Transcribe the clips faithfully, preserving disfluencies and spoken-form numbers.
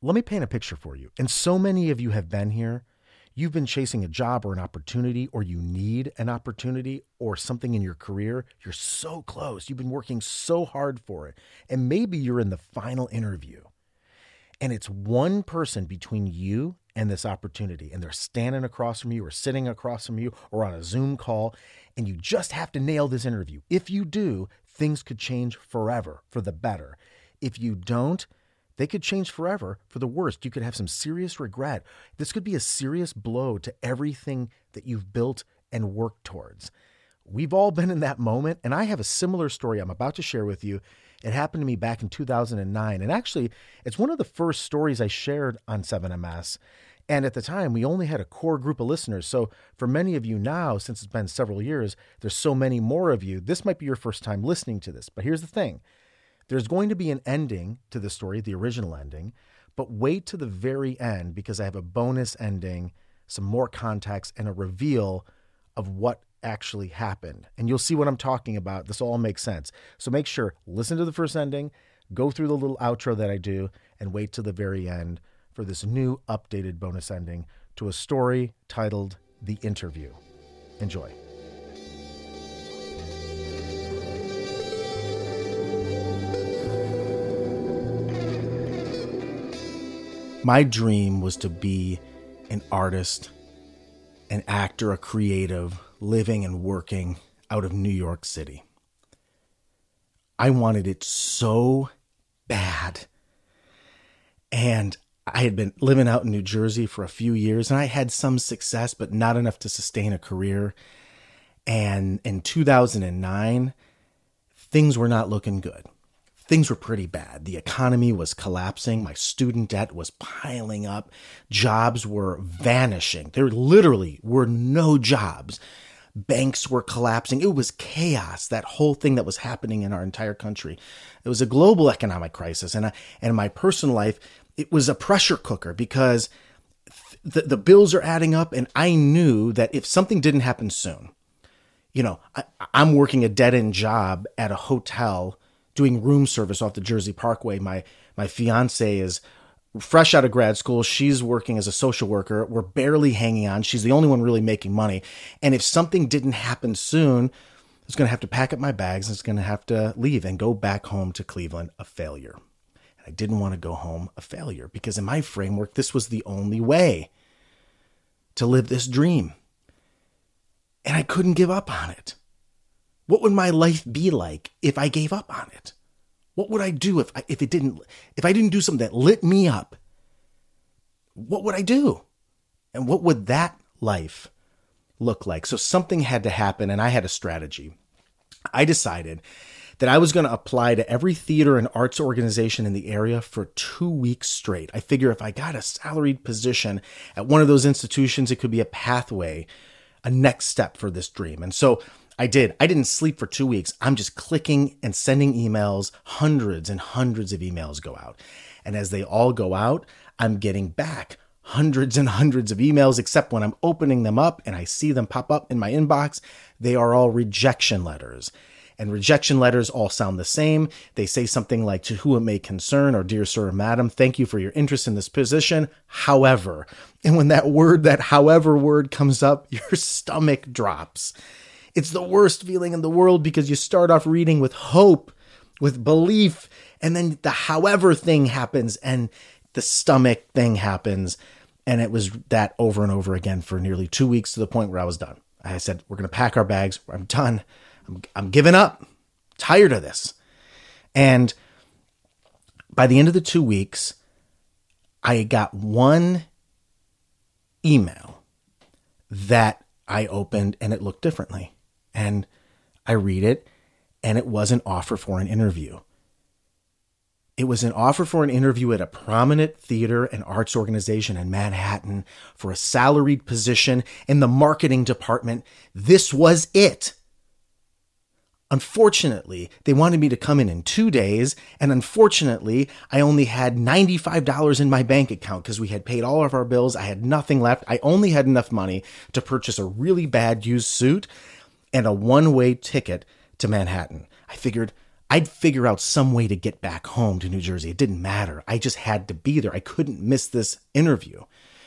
Let me paint a picture for you. And so many of you have been here. You've been chasing a job or an opportunity, or you need an opportunity or something in your career. You're so close. You've been working so hard for it. And maybe you're in the final interview. And it's one person between you and this opportunity. And they're standing across from you or sitting across from you or on a Zoom call. And you just have to nail this interview. If you do, things could change forever for the better. If you don't, they could change forever for the worst. You could have some serious regret. This could be a serious blow to everything that you've built and worked towards. We've all been in that moment, and I have a similar story I'm about to share with you. It happened to me back in two thousand nine, and actually, it's one of the first stories I shared on seven M S. And at the time, we only had a core group of listeners. So for many of you now, since it's been several years, there's so many more of you. This might be your first time listening to this. But here's the thing. There's going to be an ending to the story, the original ending, but wait to the very end because I have a bonus ending, some more context, and a reveal of what actually happened. And you'll see what I'm talking about. This all makes sense. So make sure, listen to the first ending, go through the little outro that I do, and wait to the very end for this new updated bonus ending to a story titled The Interview. Enjoy. My dream was to be an artist, an actor, a creative, living and working out of New York City. I wanted it so bad. And I had been living out in New Jersey for a few years, and I had some success, but not enough to sustain a career. And in two thousand nine, things were not looking good. Things were pretty bad. The economy was collapsing. My student debt was piling up. Jobs were vanishing. There literally were no jobs. Banks were collapsing. It was chaos, that whole thing that was happening in our entire country. It was a global economic crisis. And, I, and in my personal life, it was a pressure cooker because the, the bills are adding up. And I knew that if something didn't happen soon, you know, I, I'm working a dead-end job at a hotel doing room service off the Jersey Parkway. My my fiance is fresh out of grad school. She's working as a social worker. We're barely hanging on. She's the only one really making money. And if something didn't happen soon, I was going to have to pack up my bags. And I was going to have to leave and go back home to Cleveland, a failure. And I didn't want to go home a failure because in my framework, this was the only way to live this dream. And I couldn't give up on it. What would my life be like if I gave up on it? What would I do if I, if it didn't, if I didn't do something that lit me up? What would I do? And what would that life look like? So something had to happen, and I had a strategy. I decided that I was going to apply to every theater and arts organization in the area for two weeks straight. I figure if I got a salaried position at one of those institutions, it could be a pathway, a next step for this dream. And so I did. I didn't sleep for two weeks. I'm just clicking and sending emails. Hundreds and hundreds of emails go out. And as they all go out, I'm getting back hundreds and hundreds of emails, except when I'm opening them up and I see them pop up in my inbox, they are all rejection letters. And rejection letters all sound the same. They say something like, to whom it may concern, or dear sir or madam, thank you for your interest in this position. However, and when that word, that however word comes up, your stomach drops. It's the worst feeling in the world because you start off reading with hope, with belief, and then the however thing happens and the stomach thing happens. And it was that over and over again for nearly two weeks to the point where I was done. I said, we're going to pack our bags. I'm done. I'm, I'm giving up. Tired of this. And by the end of the two weeks, I got one email that I opened and it looked differently. And I read it, and it was an offer for an interview. It was an offer for an interview at a prominent theater and arts organization in Manhattan for a salaried position in the marketing department. This was it. Unfortunately, they wanted me to come in in two days, and unfortunately, I only had ninety-five dollars in my bank account because we had paid all of our bills. I had nothing left. I only had enough money to purchase a really bad used suit and a one-way ticket to Manhattan. I figured I'd figure out some way to get back home to New Jersey. It didn't matter. I just had to be there. I couldn't miss this interview.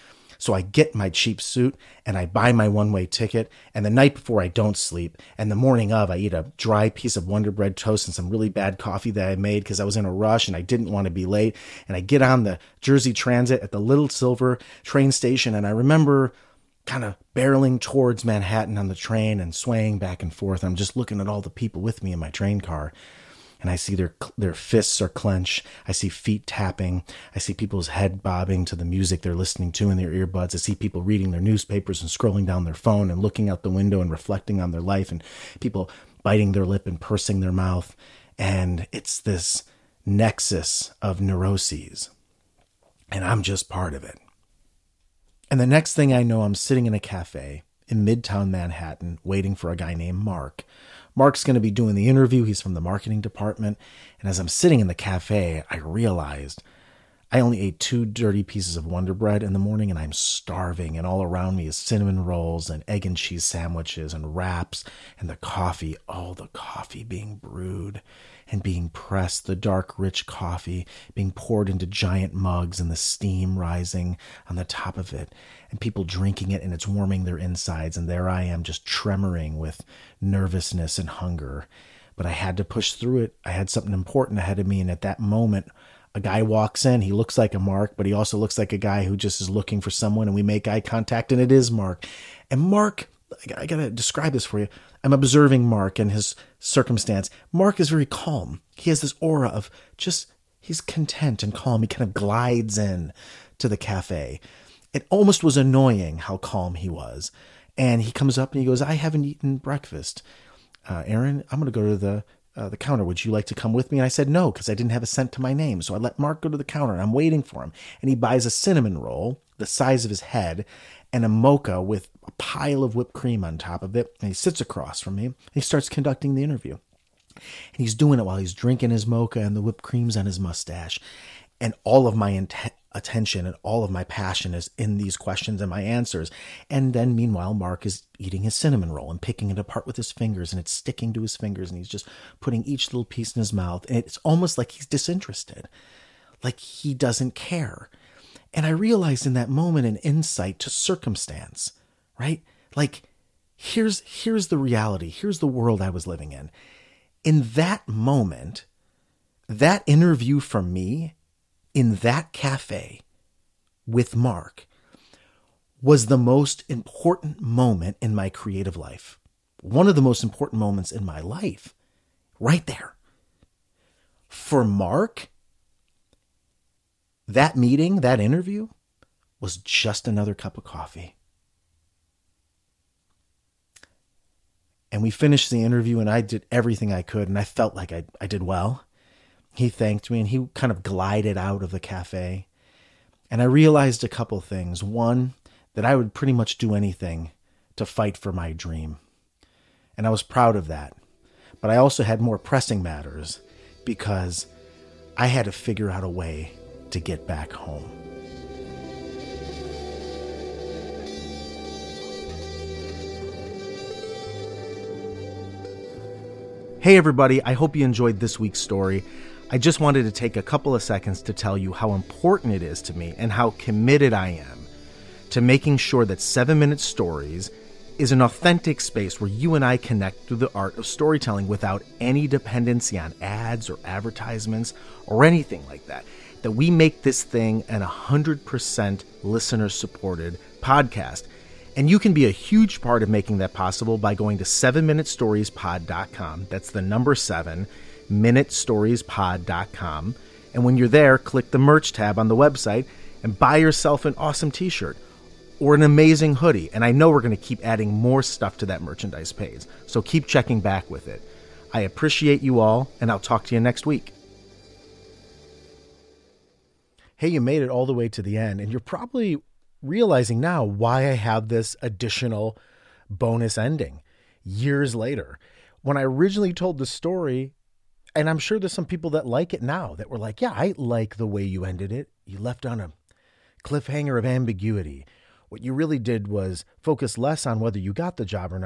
So I get my cheap suit and I buy my one-way ticket. And the night before, I don't sleep. And the morning of, I eat a dry piece of Wonder Bread toast and some really bad coffee that I made because I was in a rush and I didn't want to be late. And I get on the Jersey Transit at the Little Silver train station. And I remember kind of barreling towards Manhattan on the train and swaying back and forth. I'm just looking at all the people with me in my train car. And I see their their fists are clenched. I see feet tapping. I see people's head bobbing to the music they're listening to in their earbuds. I see people reading their newspapers and scrolling down their phone and looking out the window and reflecting on their life, and people biting their lip and pursing their mouth. And it's this nexus of neuroses. And I'm just part of it. And the next thing I know, I'm sitting in a cafe in Midtown Manhattan waiting for a guy named Mark. Mark's going to be doing the interview. He's from the marketing department. And as I'm sitting in the cafe, I realized I only ate two dirty pieces of Wonder Bread in the morning and I'm starving. And all around me is cinnamon rolls and egg and cheese sandwiches and wraps and the coffee. Oh, the coffee being brewed and being pressed, the dark, rich coffee being poured into giant mugs and the steam rising on the top of it and people drinking it and it's warming their insides. And there I am just tremoring with nervousness and hunger. But I had to push through it. I had something important ahead of me. And at that moment, a guy walks in. He looks like a Mark, but he also looks like a guy who just is looking for someone. And we make eye contact and it is Mark. And Mark, I got to describe this for you. I'm observing Mark and his circumstance. Mark is very calm. He has this aura of just, he's content and calm. He kind of glides in to the cafe. It almost was annoying how calm he was. And he comes up and he goes, I haven't eaten breakfast. Uh, Aaron, I'm going to go to the uh, the counter. Would you like to come with me? And I said no, because I didn't have a cent to my name. So I let Mark go to the counter and I'm waiting for him. And he buys a cinnamon roll the size of his head and a mocha with a pile of whipped cream on top of it. And he sits across from me. And he starts conducting the interview. And he's doing it while he's drinking his mocha and the whipped cream's on his mustache. And all of my intent, attention and all of my passion is in these questions and my answers. And then meanwhile, Mark is eating his cinnamon roll and picking it apart with his fingers and it's sticking to his fingers and he's just putting each little piece in his mouth. And it's almost like he's disinterested, like he doesn't care. And I realized in that moment an insight to circumstance, right? Like here's, here's the reality. Here's the world I was living in. In that moment, that interview from me in that cafe with Mark was the most important moment in my creative life. One of the most important moments in my life, right there. For Mark, that meeting, that interview was just another cup of coffee. And we finished the interview and I did everything I could and I felt like I, I did well. He thanked me and he kind of glided out of the cafe. And I realized a couple things. One, that I would pretty much do anything to fight for my dream. And I was proud of that. But I also had more pressing matters because I had to figure out a way to get back home. Hey everybody, I hope you enjoyed this week's story. I just wanted to take a couple of seconds to tell you how important it is to me and how committed I am to making sure that seven minute Stories is an authentic space where you and I connect through the art of storytelling without any dependency on ads or advertisements or anything like that. That we make this thing an one hundred percent listener-supported podcast. And you can be a huge part of making that possible by going to seven minute stories pod dot com. That's the number seven. minute stories pod dot com. And when you're there, click the merch tab on the website and buy yourself an awesome t-shirt or an amazing hoodie. And I know we're going to keep adding more stuff to that merchandise page, so keep checking back with it. I appreciate you all, and I'll talk to you next week. Hey, you made it all the way to the end, and you're probably realizing now why I have this additional bonus ending years later. When I originally told the story, and I'm sure there's some people that like it now that were like, yeah, I like the way you ended it. You left on a cliffhanger of ambiguity. What you really did was focus less on whether you got the job or not,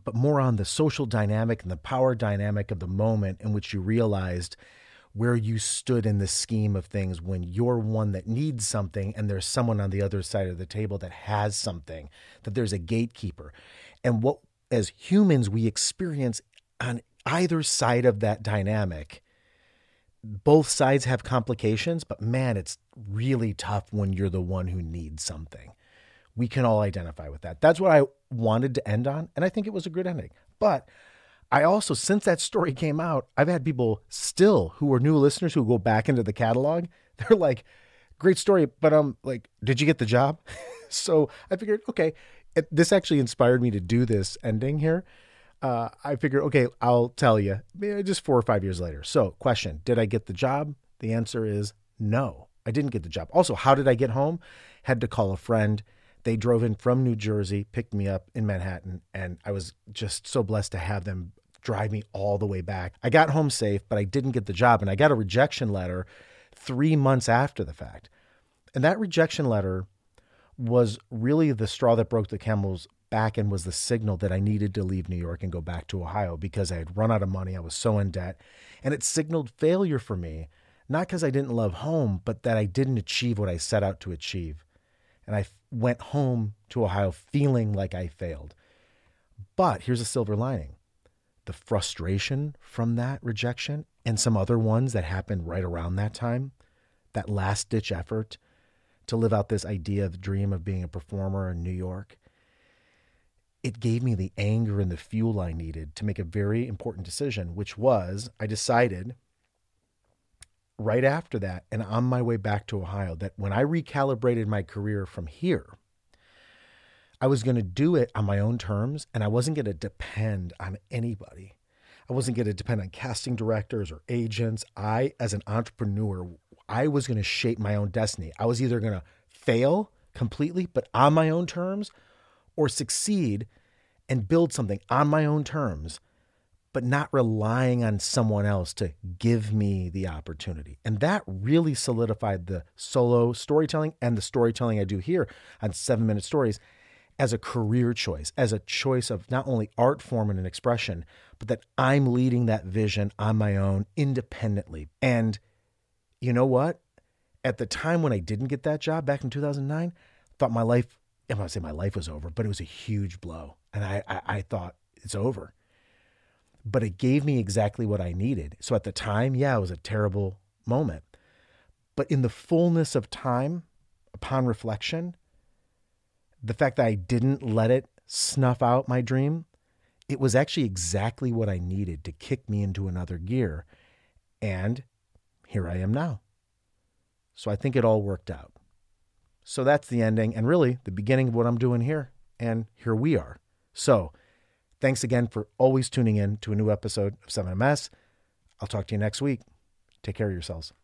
but more on the social dynamic and the power dynamic of the moment in which you realized where you stood in the scheme of things when you're one that needs something and there's someone on the other side of the table that has something, that there's a gatekeeper. And what, as humans, we experience on either side of that dynamic. Both sides have complications, but man, it's really tough when you're the one who needs something. We can all identify with that. That's what I wanted to end on, and I think it was a good ending. But I also, since that story came out, I've had people still who are new listeners who go back into the catalog. They're like, great story, but um, like, did you get the job? So I figured, okay, it, this actually inspired me to do this ending here. Uh, I figured, okay, I'll tell you just four or five years later. So question, did I get the job? The answer is no, I didn't get the job. Also, how did I get home? Had to call a friend. They drove in from New Jersey, picked me up in Manhattan, and I was just so blessed to have them drive me all the way back. I got home safe, but I didn't get the job, and I got a rejection letter three months after the fact. And that rejection letter was really the straw that broke the camel's back and was the signal that I needed to leave New York and go back to Ohio because I had run out of money. I was so in debt, and it signaled failure for me, not because I didn't love home, but that I didn't achieve what I set out to achieve. And I went home to Ohio feeling like I failed. But here's a silver lining. The frustration from that rejection and some other ones that happened right around that time, that last ditch effort to live out this idea of the dream of being a performer in New York, it gave me the anger and the fuel I needed to make a very important decision, which was I decided right after that and on my way back to Ohio that when I recalibrated my career from here, I was going to do it on my own terms, and I wasn't going to depend on anybody. I wasn't going to depend on casting directors or agents. I, as an entrepreneur, I was going to shape my own destiny. I was either going to fail completely, but on my own terms, or succeed and build something on my own terms, but not relying on someone else to give me the opportunity. And that really solidified the solo storytelling and the storytelling I do here on Seven Minute Stories as a career choice, as a choice of not only art form and an expression, but that I'm leading that vision on my own independently. And you know what? At the time when I didn't get that job back in two thousand nine, I thought my life, I'm not saying my life was over, but it was a huge blow. And I, I, I thought it's over. But it gave me exactly what I needed. So at the time, yeah, it was a terrible moment. But in the fullness of time, upon reflection, the fact that I didn't let it snuff out my dream, it was actually exactly what I needed to kick me into another gear. And here I am now. So I think it all worked out. So that's the ending and really the beginning of what I'm doing here. And here we are. So thanks again for always tuning in to a new episode of seven M S. I'll talk to you next week. Take care of yourselves.